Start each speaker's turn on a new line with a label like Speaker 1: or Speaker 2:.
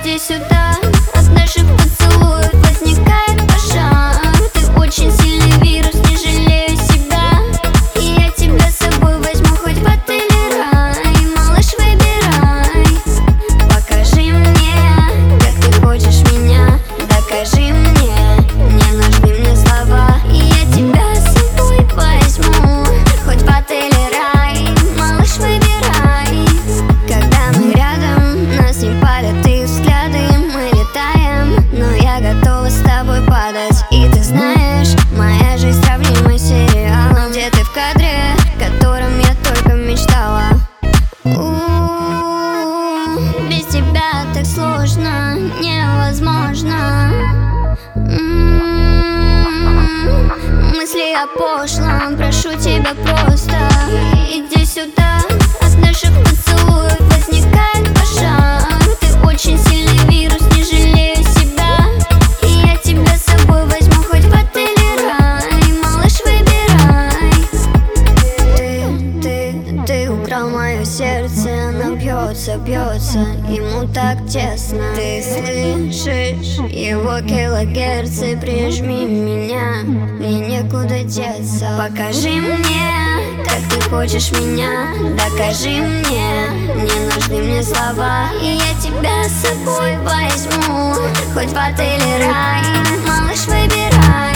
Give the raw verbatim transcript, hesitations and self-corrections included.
Speaker 1: Иди сюда, от наших поцелуев возникает пожар. Ты очень сильный вирус, не жалею себя. И я тебя с собой возьму хоть в отель или рай. Малыш, выбирай. Покажи мне, как ты хочешь меня. Докажи мне, не нужны мне слова. И я тебя с собой возьму хоть в отель или рай. Малыш, выбирай. Когда мы рядом, нас не палят их взгляды. Мы летаем, но я готова с тобой падать. И ты знаешь, моя жизнь сравнима с сериалом, где ты в кадре, о котором я только мечтала. У-у-у, без тебя так сложно, невозможно. М-м-м, мысли о пошлом, прошу тебя просто. Иди сюда, от наших поцелуев возникает пожар. Ты очень сильный вирус, не жалею себя. И я тебя с собой возьму хоть в отель или рай. Малыш, выбирай. Ты, ты, ты украл мое сердце, оно бьется, бьется, ему так тесно. Ты слышишь его килогерцы, прижми меня, мне некуда деться. Покажи мне, как ты хочешь меня. Докажи мне, не нужны мне слова. И я тебя с собой возьму хоть в отель или рай. Малыш, выбирай.